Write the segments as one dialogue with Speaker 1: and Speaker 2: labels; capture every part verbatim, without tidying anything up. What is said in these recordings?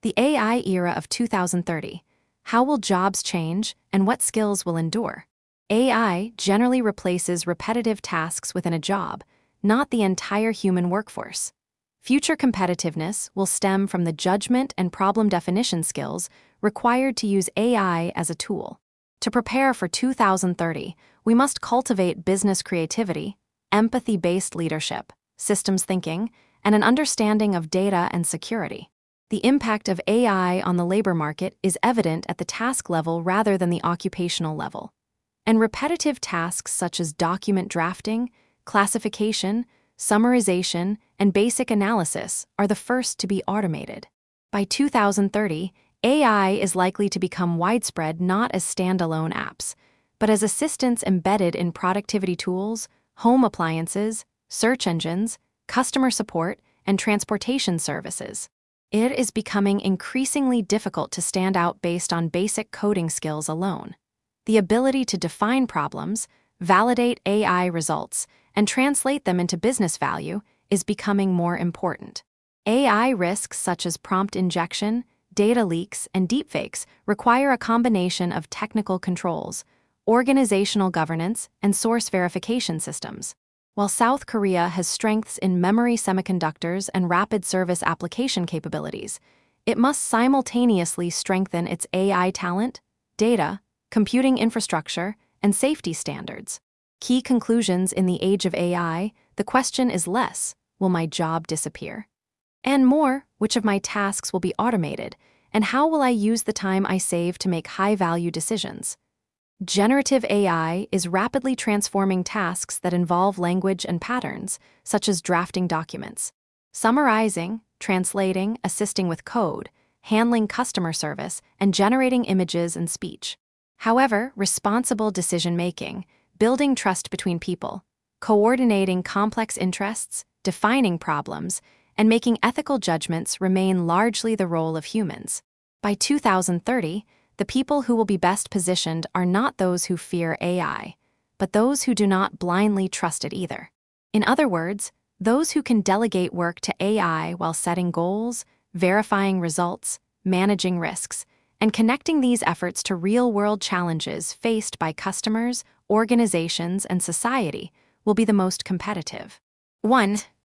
Speaker 1: The A I era of two thousand thirty. How will jobs change, and what skills will endure? A I generally replaces repetitive tasks within a job, not the entire human workforce. Future competitiveness will stem from the judgment and problem definition skills required to use A I as a tool. To prepare for two thousand thirty, we must cultivate business creativity, empathy-based leadership, systems thinking, and an understanding of data and security. The impact of A I on the labor market is evident at the task level rather than the occupational level. And repetitive tasks such as document drafting, classification, summarization, and basic analysis are the first to be automated. By two thousand thirty, A I is likely to become widespread not as standalone apps, but as assistants embedded in productivity tools, home appliances, search engines, customer support, and transportation services. It is becoming increasingly difficult to stand out based on basic coding skills alone. The ability to define problems, validate A I results, and translate them into business value is becoming more important. A I risks such as prompt injection, data leaks, and deepfakes require a combination of technical controls, organizational governance, and source verification systems. While South Korea has strengths in memory semiconductors and rapid service application capabilities, it must simultaneously strengthen its A I talent, data, computing infrastructure, and safety standards. Key conclusions in the age of A I: the question is less, will my job disappear? And more, which of my tasks will be automated, and how will I use the time I save to make high-value decisions? Generative A I is rapidly transforming tasks that involve language and patterns, such as drafting documents, summarizing, translating, assisting with code, handling customer service, and generating images and speech. However, responsible decision-making, building trust between people, coordinating complex interests, defining problems, and making ethical judgments remain largely the role of humans. By two thousand thirty, the people who will be best positioned are not those who fear A I, but those who do not blindly trust it either. In other words, those who can delegate work to A I while setting goals, verifying results, managing risks, and connecting these efforts to real-world challenges faced by customers, organizations, and society will be the most competitive. one.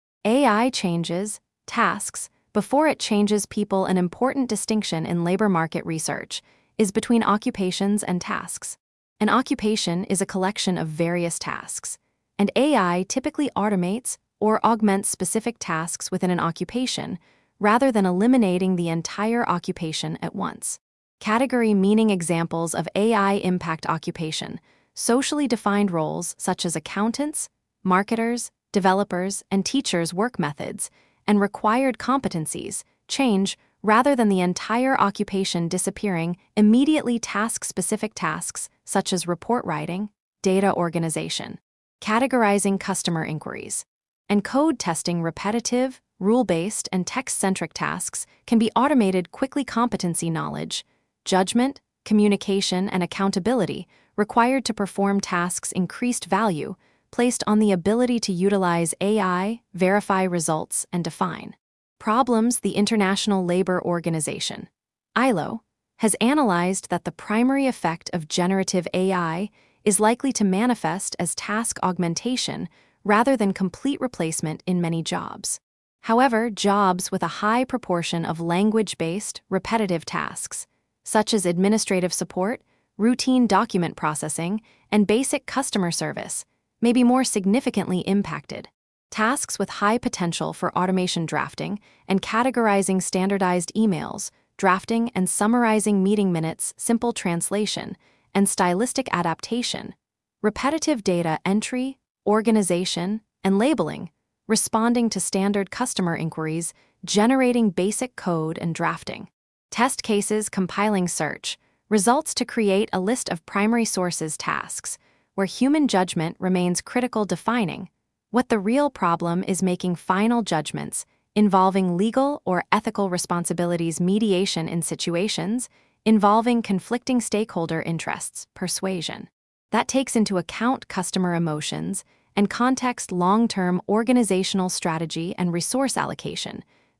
Speaker 1: A I changes tasks before it changes people. An important distinction in labor market research is between occupations and tasks. An occupation is a collection of various tasks, and A I typically automates or augments specific tasks within an occupation rather than eliminating the entire occupation at once. Category meaning examples of A I impact occupation: socially defined roles such as accountants, marketers, developers, and teachers' work methods, and required competencies change rather than the entire occupation disappearing. Immediately task-specific tasks such as report writing, data organization, categorizing customer inquiries, and code testing. Repetitive, rule-based, and text-centric tasks can be automated quickly. Competency: knowledge, judgment, communication, and accountability required to perform tasks. Increased value placed on the ability to utilize A I, verify results, and define problems. The International Labour Organization, I L O, has analyzed that the primary effect of generative A I is likely to manifest as task augmentation rather than complete replacement in many jobs. However, jobs with a high proportion of language-based, repetitive tasks, such as administrative support, routine document processing, and basic customer service, may be more significantly impacted. Tasks with high potential for automation: drafting and categorizing standardized emails, drafting and summarizing meeting minutes, simple translation, and stylistic adaptation, repetitive data entry, organization, and labeling, responding to standard customer inquiries, generating basic code and drafting, test cases, compiling search results to create a list of primary sources. Tasks where human judgment remains critical. Defining what the real problem is, making final judgments involving legal or ethical responsibilities. Mediation in situations involving conflicting stakeholder interests. Persuasion that takes into account customer emotions and context. Long-term organizational strategy and resource allocation,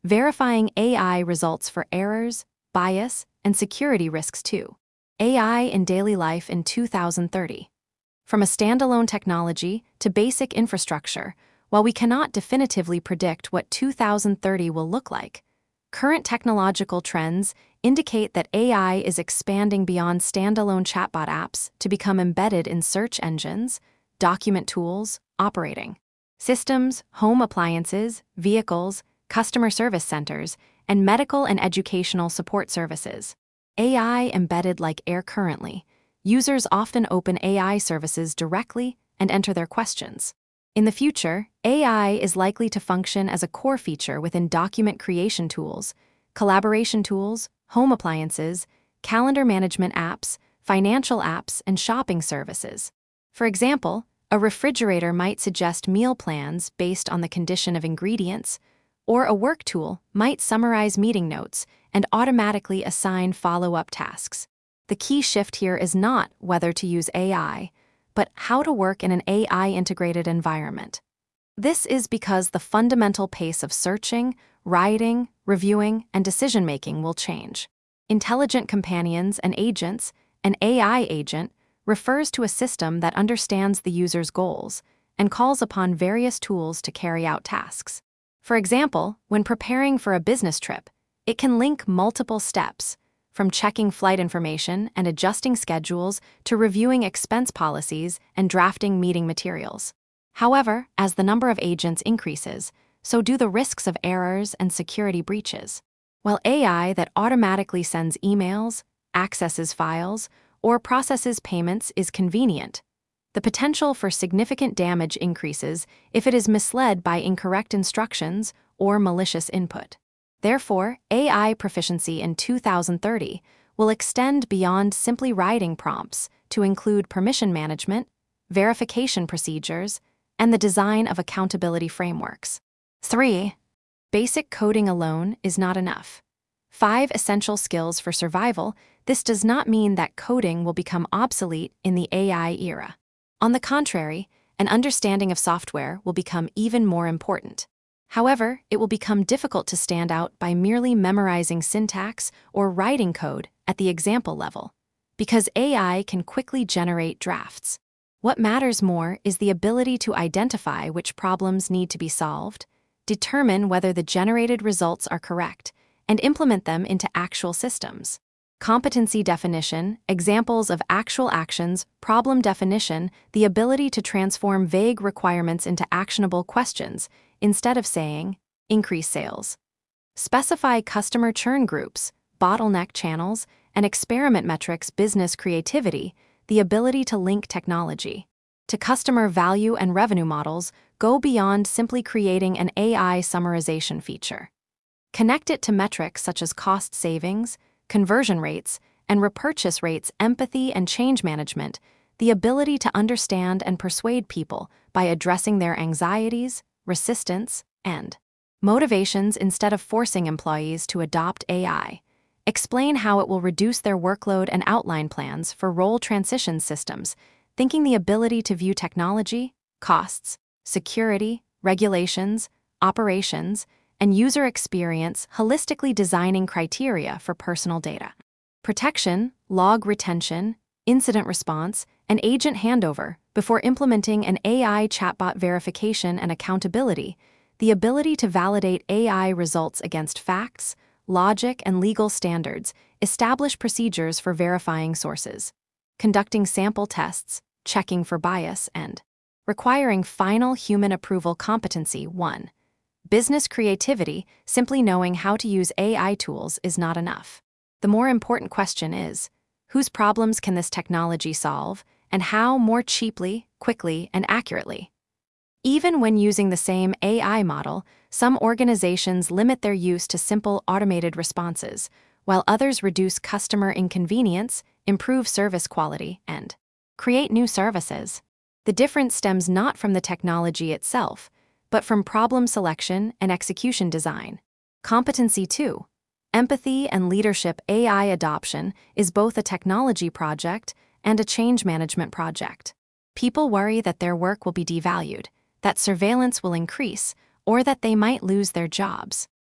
Speaker 1: verifying A I results for errors, bias, and security risks too. A I in daily life in two thousand thirty. From a standalone technology to basic infrastructure, while we cannot definitively predict what two thousand thirty will look like, current technological trends indicate that A I is expanding beyond standalone chatbot apps to become embedded in search engines, document tools, operating systems, home appliances, vehicles, customer service centers, and medical and educational support services. A I embedded like air currently, users often open A I services directly and enter their questions. In the future, A I is likely to function as a core feature within document creation tools, collaboration tools, home appliances, calendar management apps, financial apps, and shopping services. For example, a refrigerator might suggest meal plans based on the condition of ingredients, or a work tool might summarize meeting notes and automatically assign follow-up tasks. The key shift here is not whether to use A I, but how to work in an A I-integrated environment. This is because the fundamental pace of searching, writing, reviewing, and decision-making will change. Intelligent companions and agents, an A I agent, refers to a system that understands the user's goals and calls upon various tools to carry out tasks. For example, when preparing for a business trip, it can link multiple steps, from checking flight information and adjusting schedules to reviewing expense policies and drafting meeting materials. However, as the number of agents increases, so do the risks of errors and security breaches. While A I that automatically sends emails, accesses files, or processes payments is convenient, the potential for significant damage increases if it is misled by incorrect instructions or malicious input. Therefore, A I proficiency in two thousand thirty will extend beyond simply writing prompts to include permission management, verification procedures, and the design of accountability frameworks. three. Basic coding alone is not enough. Five essential skills for survival. This does not mean that coding will become obsolete in the A I era. On the contrary, an understanding of software will become even more important. However, it will become difficult to stand out by merely memorizing syntax or writing code at the example level, because A I can quickly generate drafts. What matters more is the ability to identify which problems need to be solved, determine whether the generated results are correct, and implement them into actual systems. Competency definition, examples of actual actions, problem definition, the ability to transform vague requirements into actionable questions, instead of saying, increase sales. Specify customer churn groups, bottleneck channels, and experiment metrics. Business creativity, the ability to link technology to customer value and revenue models, go beyond simply creating an A I summarization feature. Connect it to metrics such as cost savings, conversion rates, and repurchase rates. Empathy and change management, the ability to understand and persuade people by addressing their anxieties, resistance, and motivations instead of forcing employees to adopt A I. Explain how it will reduce their workload and outline plans for role transition systems, thinking the ability to view technology, costs, security, regulations, operations, and user experience, holistically designing criteria for personal data. Protection, log retention, incident response, and agent handover before implementing an A I chatbot. Verification and accountability, the ability to validate A I results against facts, logic, and legal standards. Establish procedures for verifying sources, conducting sample tests, checking for bias, and requiring final human approval. Competency. one. Business creativity, simply knowing how to use A I tools is not enough. The more important question is, whose problems can this technology solve, and how more cheaply, quickly, and accurately? Even when using the same A I model, some organizations limit their use to simple automated responses, while others reduce customer inconvenience, improve service quality, and create new services. The difference stems not from the technology itself, but from problem selection and execution design. Competency. two. Empathy and leadership. A I adoption is both a technology project and a change management project. People worry that their work will be devalued, that surveillance will increase, or that they might lose their jobs.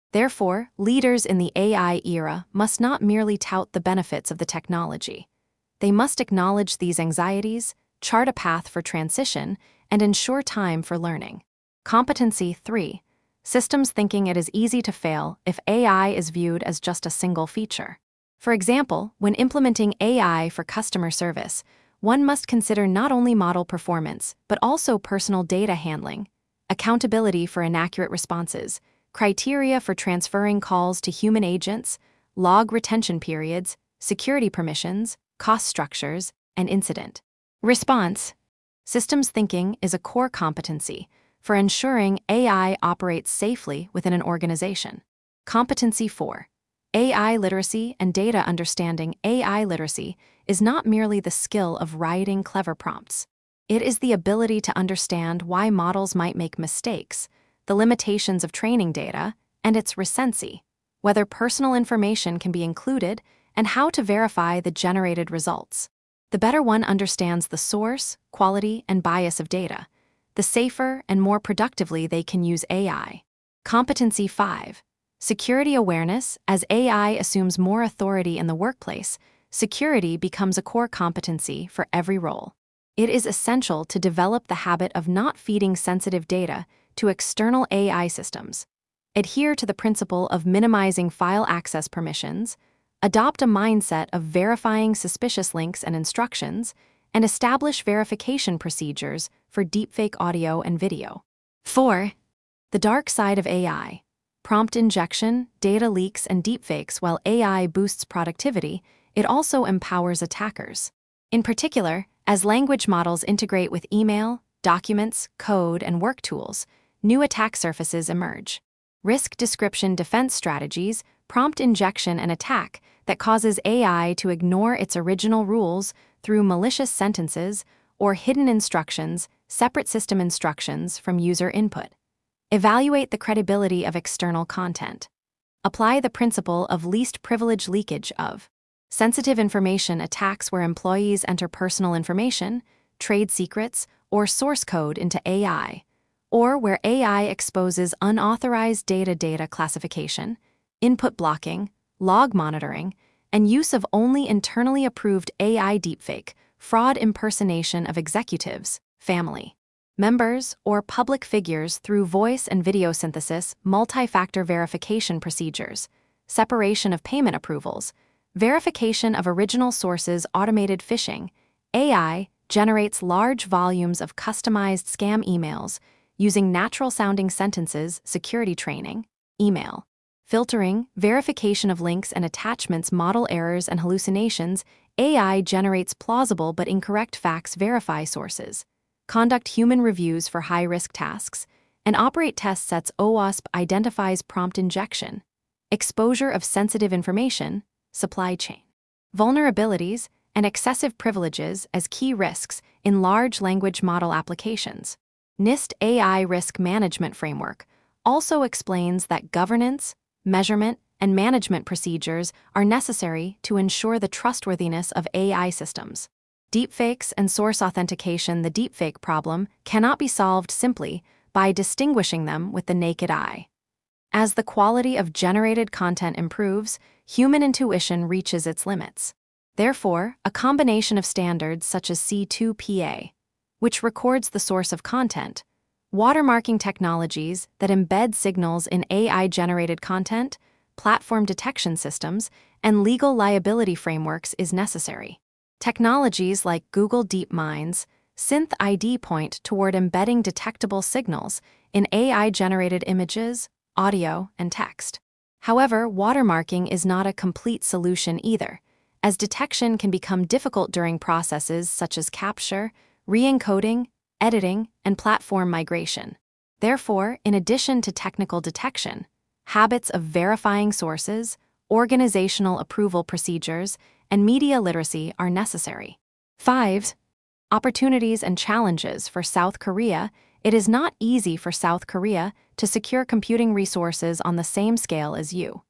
Speaker 1: Therefore, leaders in the A I era must not merely tout the benefits of the technology. They must acknowledge these anxieties, chart a path for transition, and ensure time for learning. Competency three. Systems thinking. It is easy to fail if A I is viewed as just a single feature. For example, when implementing A I for customer service, one must consider not only model performance, but also personal data handling, accountability for inaccurate responses, criteria for transferring calls to human agents, log retention periods, security permissions, cost structures, and incident response. Systems thinking is a core competency for ensuring A I operates safely within an organization. Competency four. A I literacy and data understanding. A I literacy is not merely the skill of writing clever prompts. It is the ability to understand why models might make mistakes, the limitations of training data, and its recency, whether personal information can be included, and how to verify the generated results. The better one understands the source, quality, and bias of data, the safer and more productively they can use A I. Competency five. Security awareness. As A I assumes more authority in the workplace, security becomes a core competency for every role. It is essential to develop the habit of not feeding sensitive data to external A I systems. Adhere to the principle of minimizing file access permissions, adopt a mindset of verifying suspicious links and instructions, and establish verification procedures for deepfake audio and video. four. The dark side of A I. Prompt injection, data leaks, and deepfakes. While A I boosts productivity, it also empowers attackers. In particular, as language models integrate with email, documents, code, and work tools, new attack surfaces emerge. Risk description defense strategies, prompt injection, and attack that causes A I to ignore its original rules through malicious sentences or hidden instructions, separate system instructions from user input. Evaluate the credibility of external content. Apply the principle of least privilege leakage of sensitive information attacks where employees enter personal information, trade secrets, or source code into A I, or where A I exposes unauthorized data data classification, input blocking, log monitoring, and use of only internally approved A I deepfake, fraud impersonation of executives, family members, or public figures through voice and video synthesis, multi-factor verification procedures, separation of payment approvals, verification of original sources, automated phishing. A I generates large volumes of customized scam emails using natural-sounding sentences, security training, email filtering, verification of links and attachments, model errors and hallucinations. A I generates plausible but incorrect facts, verify sources, conduct human reviews for high-risk tasks, and operate test sets. OWASP identifies prompt injection, exposure of sensitive information, supply chain vulnerabilities, and excessive privileges as key risks in large language model applications. NIST A I Risk Management Framework also explains that governance, measurement, and management procedures are necessary to ensure the trustworthiness of A I systems. Deepfakes and source authentication. The deepfake problem cannot be solved simply by distinguishing them with the naked eye. As the quality of generated content improves, human intuition reaches its limits. Therefore, a combination of standards such as C two P A, which records the source of content, watermarking technologies that embed signals in A I-generated content, platform detection systems, and legal liability frameworks is necessary. Technologies like Google DeepMind's Synth I D point toward embedding detectable signals in A I-generated images, audio, and text. However, watermarking is not a complete solution either, as detection can become difficult during processes such as capture, re-encoding, editing, and platform migration. Therefore, in addition to technical detection, habits of verifying sources, organizational approval procedures, and media literacy are necessary. five. Opportunities and challenges for South Korea. It is not easy for South Korea to secure computing resources on the same scale as U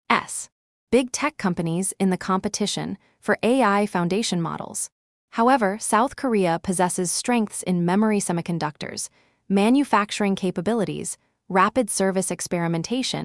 Speaker 1: S big tech companies in the competition for A I foundation models. However, South Korea possesses strengths in memory semiconductors, manufacturing capabilities, rapid service experimentation,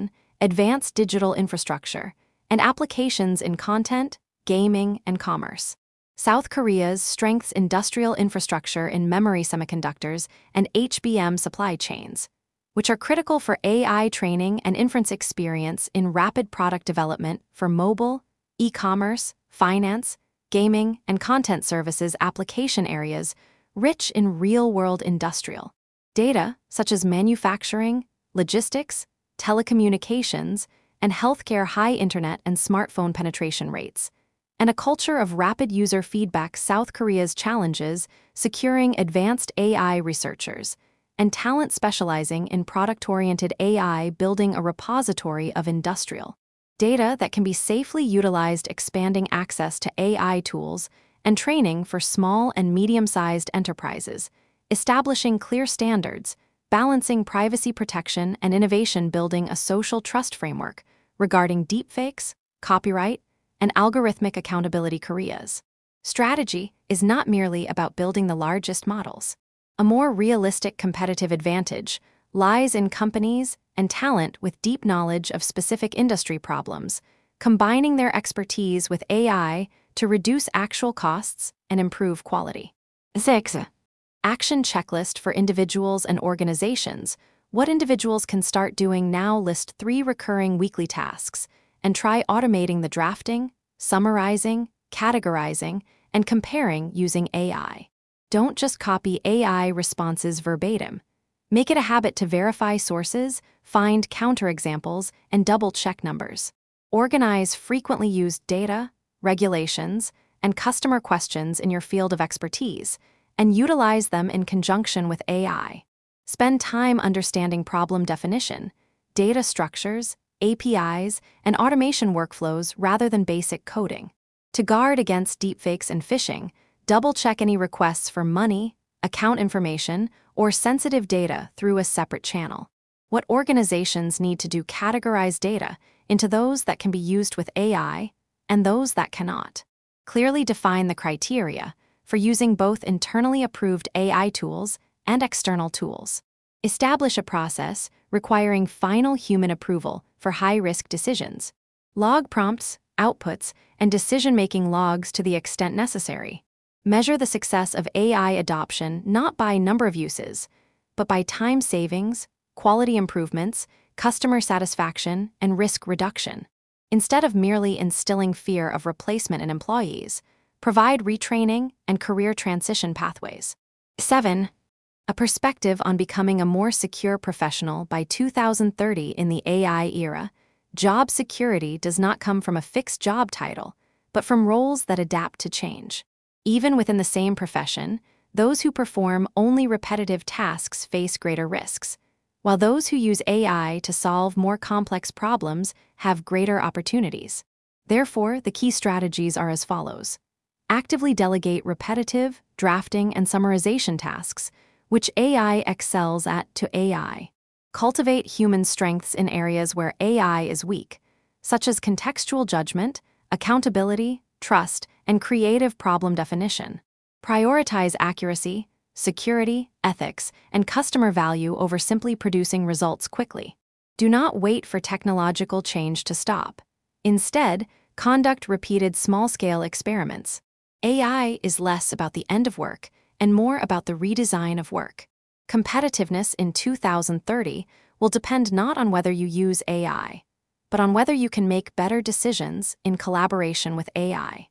Speaker 1: advanced digital infrastructure, and applications in content, gaming, and commerce. South Korea's strengths industrial infrastructure in memory semiconductors and H B M supply chains, which are critical for A I training and inference experience in rapid product development for mobile, e-commerce, finance, gaming, and content services application areas rich in real-world industrial data such as manufacturing, logistics, telecommunications, and healthcare high internet and smartphone penetration rates, and a culture of rapid user feedback. South Korea's challenges securing advanced A I researchers and talent specializing in product-oriented A I, building a repository of industrial data that can be safely utilized, expanding access to A I tools and training for small and medium-sized enterprises, establishing clear standards, balancing privacy protection and innovation, building a social trust framework regarding deepfakes, copyright, and algorithmic accountability. Korea's strategy is not merely about building the largest models. A more realistic competitive advantage lies in companies and talent with deep knowledge of specific industry problems, combining their expertise with A I to reduce actual costs and improve quality. six. Action checklist for individuals and organizations. What individuals can start doing now? List three recurring weekly tasks and try automating the drafting, summarizing, categorizing, and comparing using A I. Don't just copy A I responses verbatim. Make it a habit to verify sources, find counterexamples, and double-check numbers. Organize frequently used data, regulations, and customer questions in your field of expertise, and utilize them in conjunction with A I. Spend time understanding problem definition, data structures, A P Is, and automation workflows rather than basic coding. To guard against deepfakes and phishing, double-check any requests for money, account information, or sensitive data through a separate channel. What organizations need to do: categorize data into those that can be used with A I and those that cannot. Clearly define the criteria for using both internally approved A I tools and external tools. Establish a process requiring final human approval for high-risk decisions. Log prompts, outputs, and decision-making logs to the extent necessary. Measure the success of A I adoption not by number of uses, but by time savings, quality improvements, customer satisfaction, and risk reduction. Instead of merely instilling fear of replacement in employees, provide retraining and career transition pathways. seven. A perspective on becoming a more secure professional by two thousand thirty. In the A I era, job security does not come from a fixed job title, but from roles that adapt to change. Even within the same profession, those who perform only repetitive tasks face greater risks, while those who use A I to solve more complex problems have greater opportunities. Therefore, the key strategies are as follows. Actively delegate repetitive, drafting, and summarization tasks, which A I excels at, to A I. Cultivate human strengths in areas where A I is weak, such as contextual judgment, accountability, trust, and creative problem definition. Prioritize accuracy, security, ethics, and customer value over simply producing results quickly. Do not wait for technological change to stop. Instead, conduct repeated small-scale experiments. A I is less about the end of work and more about the redesign of work. Competitiveness in two thousand thirty will depend not on whether you use A I, but on whether you can make better decisions in collaboration with A I.